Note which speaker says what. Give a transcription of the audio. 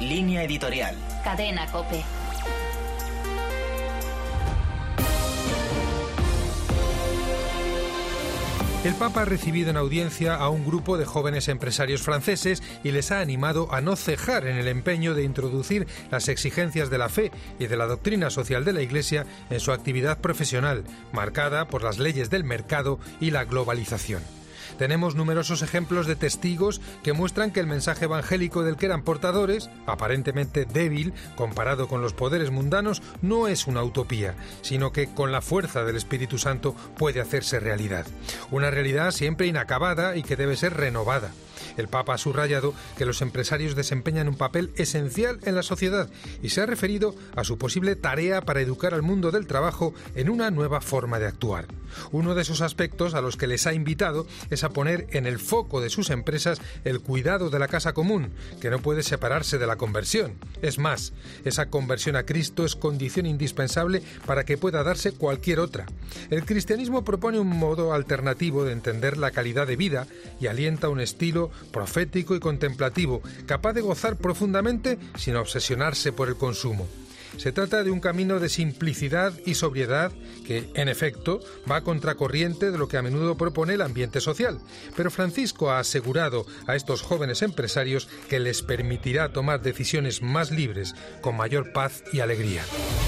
Speaker 1: Línea editorial.
Speaker 2: Cadena COPE.
Speaker 3: El Papa ha recibido en audiencia a un grupo de jóvenes empresarios franceses y les ha animado a no cejar en el empeño de introducir las exigencias de la fe y de la doctrina social de la Iglesia en su actividad profesional, marcada por las leyes del mercado y la globalización. Tenemos numerosos ejemplos de testigos que muestran que el mensaje evangélico del que eran portadores, aparentemente débil comparado con los poderes mundanos, no es una utopía, sino que con la fuerza del Espíritu Santo puede hacerse realidad. Una realidad siempre inacabada y que debe ser renovada. El Papa ha subrayado que los empresarios desempeñan un papel esencial en la sociedad y se ha referido a su posible tarea para educar al mundo del trabajo en una nueva forma de actuar. Uno de esos aspectos a los que les ha invitado es a poner en el foco de sus empresas el cuidado de la casa común, que no puede separarse de la conversión. Es más, esa conversión a Cristo es condición indispensable para que pueda darse cualquier otra. El cristianismo propone un modo alternativo de entender la calidad de vida y alienta un estilo profético y contemplativo, capaz de gozar profundamente sin obsesionarse por el consumo. Se trata de un camino de simplicidad y sobriedad que, en efecto, va a contracorriente de lo que a menudo propone el ambiente social. Pero Francisco ha asegurado a estos jóvenes empresarios que les permitirá tomar decisiones más libres, con mayor paz y alegría.